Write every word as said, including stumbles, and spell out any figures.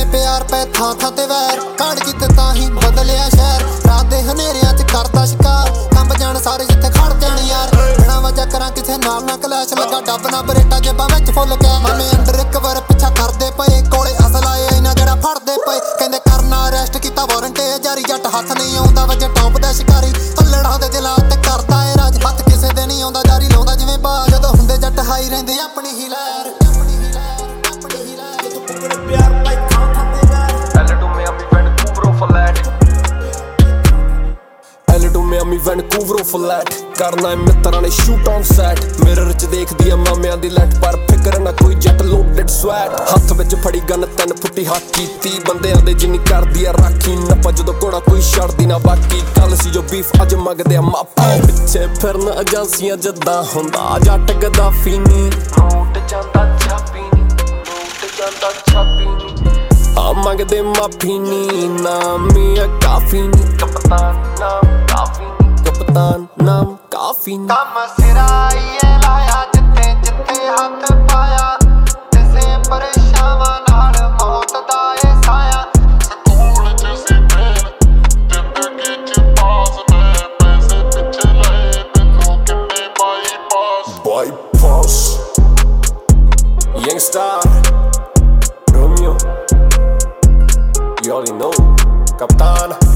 ਪਿਆਰ ਪੈ ਥਾਂ ਥਾਂ ਤੇ ਵੈਰ ਕਾੜ ਕੀਤੇ ਤਾਂ ਹੀ ਬਦਲਿਆ ਸ਼ਹਿਰ ਰਾਤ ਦੇ ਹਨੇਰਿਆਂ ਚ ਕਰਦਾ ਸ਼ਿਕਾਰ ਕੰਬ ਜਾਣ ਸਾਰੇ ਜਿੱਥੇ ਖੜ ਜਾਣ ਯਾਰ ਬਿਨਾਂ ਵਜ੍ਹਾ ਕਰਾਂ ਕਿਸੇ ਨਾਲ ਨਾ ਕਲੈਸ਼ ਲੱਗਾ ਡੱਬ ਨਾ ਬਰੇਟਾ ਜੇਬਾਂ ਵਿੱਚ ਫੁੱਲ ਗਿਆ ਮਾਮੇ ਅੰਡਰ ਇੱਕ ਵਾਰ ਪਿੱਛਾ ਕਰਦੇ ਪਏ ਕੋਲੇ ਅਸਲ ਆਏ ਇਹਨਾਂ ਜਿਹੜਾ ਫੜਦੇ ਪਏ ਕਹਿੰਦੇ ਕਰਨਾ ਅਰੈਸਟ ਕੀਤਾ ਵਾਰੰਟ ਜਾਰੀ ਜੱਟ ਹੱਥ ਨਹੀਂ ਆਉਂਦਾ ਵਜੇ ਟੌਪ ਦਾ ਸ਼ਿਕਾਰੀ ਤੱਲੜਾਂ ਦੇ ਦਿਲਾਂ ਤੇ ਕਰਦਾ ਏ ਰਾਜ ਹੱਥ ਕਿਸੇ ਦੇ ਨਹੀਂ ਆਉਂਦਾ ਜਾਰੀ ਲਾਉਂਦਾ ਜਿਵੇਂ ਬਾ ਜਦੋਂ ਹੁੰਦੇ ਜੱਟ ਹਾਈ ਰਹਿੰਦੇ ਆਪਣੀ ਹੀ ਲਹਿਰ ਆਪਣੀ ਹੀ ਲਹਿਰ ਆਪਣੀ ਹੀ ਲਹਿਰ ਤੂੰ ਪੁੱਗੜ ਪਿਆਰ ਪਾਈ ਥਾਂ ਥਾਂ ਤੇ ਵੈਰ ਐਲ ਟੂ ਮਿਆਮੀ ਵੈਨਕੂਵਰੋਂ ਫਲੈਟ ਐਲ ਟੂ ਮਿਆਮੀ ਵੈਨਕੂਵਰੋਂ ਫਲੈਟ ਕਰਨਾ ਏ ਮਿੱਤਰਾਂ ਨੇ ਸ਼ੂਟ ਔਨ ਸੈਟ ਮਿਰਰ ਚ ਦੇਖਦੀ ਆ ਮਾਮਿਆਂ ਦੀ ਲੈਟ ਪਰ ਫਿਕਰ ਨਾ ਕੋਈ ਜੱਟ ਲੋਡਡ ਸਵੈਟ ਹੱਥ ਵਿੱਚ ਫੜੀ ਗਨ ਤਿੰਨ ਫੁੱਟੀ ਹੱਥ ਕੀਤੀ ਬੰਦਿਆਂ ਦੇ ਜਿੰਨੀ ਕਰਦੀ ਆ ਰਾਖੀ ਨੱਪਾ ਜਦੋਂ ਘੋੜਾ ਕੋਈ ਛੱਡਦੀ ਨਾ ਬਾਕੀ ਕੱਲ ਸੀ ਜੋ ਬੀਫ ਅੱਜ ਮੰਗਦੇ ਆ ਮਾਪਾ ਪਿੱਛੇ ਫਿਰਨ ਏਜੰਸੀਆਂ ਜਿੱਦਾਂ ਹੁੰਦਾ ਜੱਟ ਗਦਾਫੀ ਨੀ ਨੋਟ ਜਾਂਦਾ ਛਾਪੀ ਨੀ ਨੋਟ ਜਾਂਦਾ ਛਾਪੀ ਨੀ ਆ ਮੰਗਦੇ ਮਾਫੀ ਨੀ ਨਾਮ ਆ ਕਾਫੀ ਨੀ ਕਪਤਾਨ ਨਾਮ ਕਾਫੀ ਨੀ ਕਪਤਾਨ ਨਾਮ ਕਾਫੀ ਨੀ ਕੰਮ ਸਿਰਾਈਏ ਲਾਇਆ ਜਿੱਥੇ ਜਿੱਥੇ ਹੱਥ ਪਾਇਆ ਕਿਸੇ ਪਰੇਸ਼ਾਵਾਂ ਨਾਲ ਮੌਤ ਦਾ ਏ ਸਾਇਆ ਸਕੂਲ ਚ ਸੀ ਫੇਲ ਜ਼ਿੰਦਗੀ ਚ ਪਾਸ ਨੇ ਪੈਸੇ ਪਿੱਛੇ ਲਏ ਤੈਨੂੰ ਕਿੰਨੇ bypass bypass youngster Romeo, you already know, Kapitan